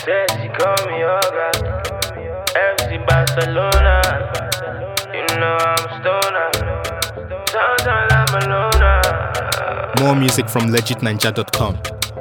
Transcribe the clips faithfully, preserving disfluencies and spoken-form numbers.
Said she call me yoga. F C Barcelona. You know I'm a stoner. Sometimes I'm a loner. More music from legit ninja dot com.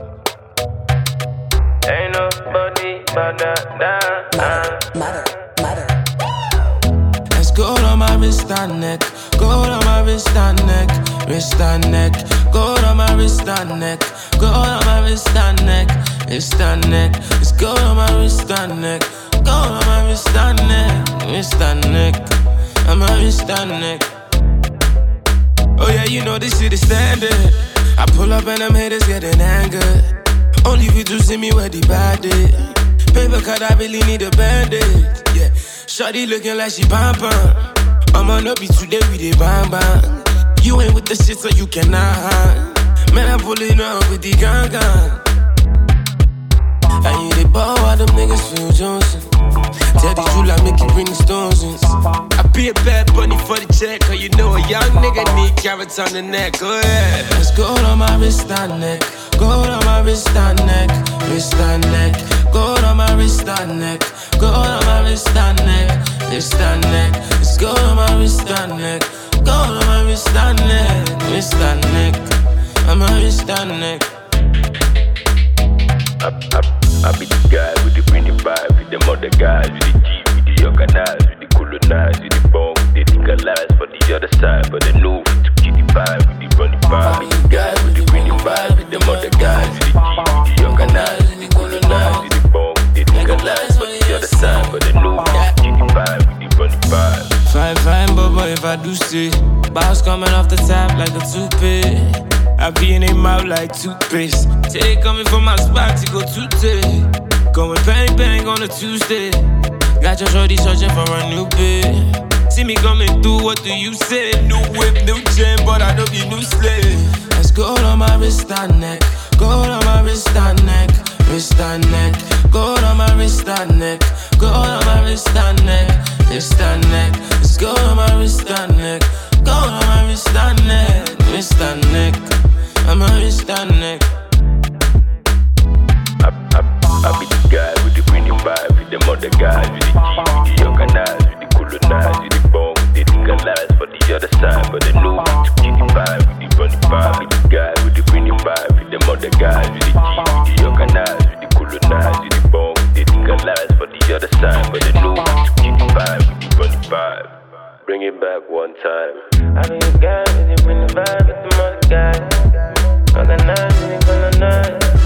Ain't nobody but that. Mother, mother, mother. Let's go on my wrist and neck. Go on my wrist and neck. Wrist and neck. Go on my wrist and neck. Go on my wrist and neck. Wrist and neck. Let's go on my wrist and neck. Go on my wrist and neck. Wrist and neck. On my wrist and neck. Oh yeah, you know this shit is standard. I pull up and them haters getting angered. Only if you do see me where the bad is. Paper cut, I really need a bandage. Yeah, shawty looking like she bam bam. I'ma not be today with the bam bam. You ain't with the shit so you cannot hang. Man, I'm pulling up with the gang gang. And you the ball while them niggas feel Johnson. Tell the Jula make you bring the stones in. I pay a bad bunny for the check. Cause you know a young nigga need carrots on the neck. Go ahead. Let's go on my wrist and neck. Go on my wrist and neck. Wrist and neck. Go on my wrist and neck. Go on my wrist and neck. Wrist and neck. Let's go on my wrist and neck. Go on my wrist and neck. Wrist and neck. On my wrist and neck. I, I, I be the guy with the pretty vibe, with the mother guys, with the G, with the organized, with the colonized, with the bomb, with the legalized for the other side, but they know to keep the vibe, with the running vibe. I be the guy with the pretty vibe, with the mother guys, with the G, with the organized, with the colonized, with the bomb, with the legalized for the other side, but they know to keep the vibe, with the running vibe. Fine, fine, but boy, if I do say, bounce coming off the top like a toupee. I be in a mouth like toothpaste. Take coming from my spot to go today. Going bang bang on a Tuesday. Got your shorty searching for a new bed. See me coming through, what do you say? New whip, new chain, but I don't be new slave. Let's go on my wrist and neck. Go on my wrist and neck. Wrist and neck. Go on my wrist and neck. Go on my wrist and neck. Wrist and neck. Let's go on my wrist and neck. Go on my wrist and neck. Wrist and neck. I'm a wrist and neck. I, I, I be the guy with the pretty vibe, with the mother guys, with the G, with the organized, with the colonized, with the bomb, with the legalized for the other side, but they know to keep the vibe, with the running vibe. Be the guy with the pretty vibe, with the mother guys, with the G, with the organized, with the colonized, with the bomb, with the legalized for the other side, but they know to keep the vibe, with the running vibe. Bring it back one time. I be the guy with the pretty vibe, with the mother guy. Organized, with the colonized.